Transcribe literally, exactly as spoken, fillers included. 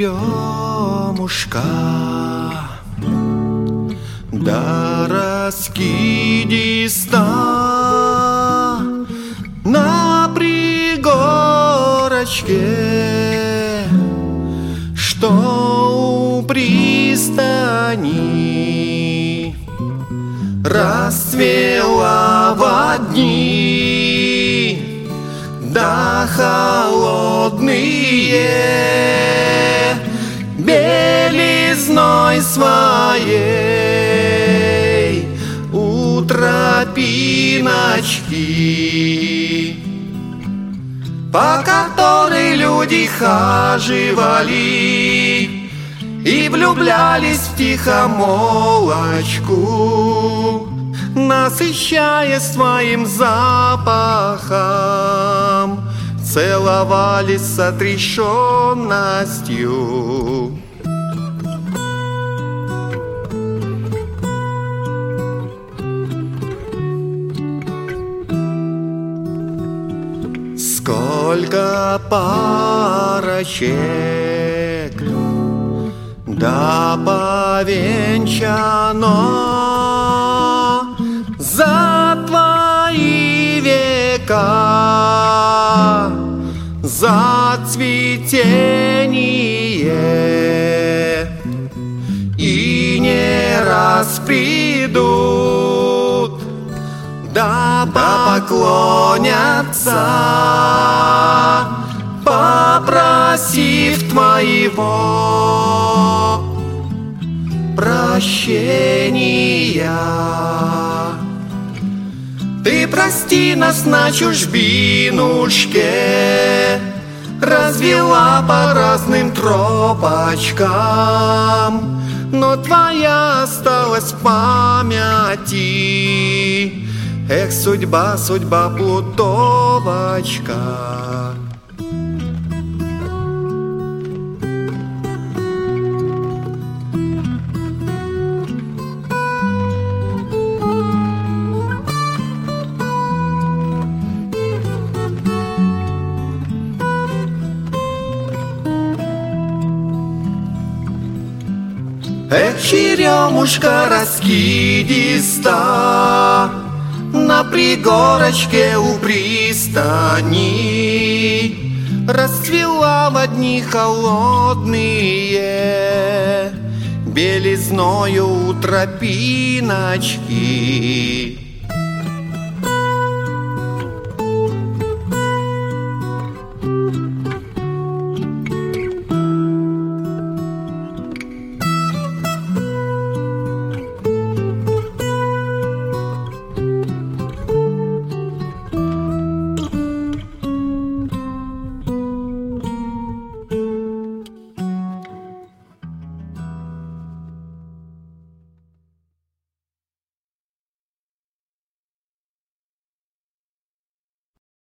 черемушка, да раскидиста на пригорочке, что у пристани расцвела во дни, да холодные белизной своей у тропиночки, по которой люди хаживали и влюблялись в тихомолочку, насыщая своим запахом, целовались с отрешенностью. Сколько парочек да повенчано за твои века, за цветение, и не раз придут, да поклонятся, попросив твоего прощения. Ты прости нас на чужбинушке, развела по разным тропочкам, но твоя осталась в памяти. Эх, судьба, судьба, плутовочка. Эх, черемушка раскидиста на пригорочке у пристани расцвела в дни холодные белизною у тропиночки.